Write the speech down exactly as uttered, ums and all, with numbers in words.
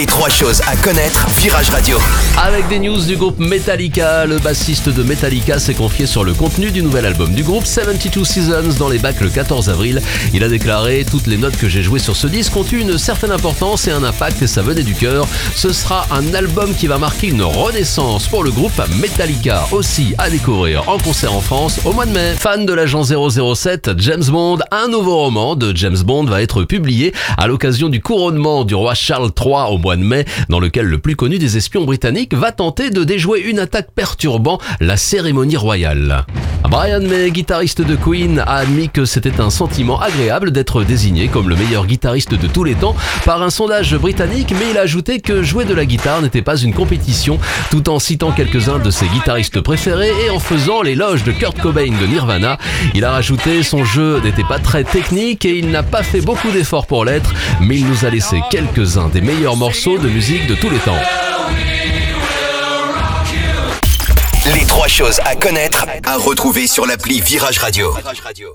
Les trois choses à connaître, Virage Radio. Avec des news du groupe Metallica, le bassiste de Metallica s'est confié sur le contenu du nouvel album du groupe soixante-deux Seasons dans les bacs le quatorze avril. Il a déclaré « Toutes les notes que j'ai jouées sur ce disque ont eu une certaine importance et un impact et ça venait du cœur. Ce sera un album qui va marquer une renaissance pour le groupe Metallica, aussi à découvrir en concert en France au mois de mai. » Fan de l'agent zéro zéro sept, James Bond, un nouveau roman de James Bond va être publié à l'occasion du couronnement du roi Charles trois au mois de mai, dans lequel le plus connu des espions britanniques va tenter de déjouer une attaque perturbant la cérémonie royale. Brian May, guitariste de Queen, a admis que c'était un sentiment agréable d'être désigné comme le meilleur guitariste de tous les temps par un sondage britannique, mais il a ajouté que jouer de la guitare n'était pas une compétition, tout en citant quelques-uns de ses guitaristes préférés et en faisant l'éloge de Kurt Cobain de Nirvana. Il a rajouté: son jeu n'était pas très technique et il n'a pas fait beaucoup d'efforts pour l'être, mais il nous a laissé quelques-uns des meilleurs morceaux de musique de tous les temps. Les trois choses à connaître, à retrouver sur l'appli Virage Radio.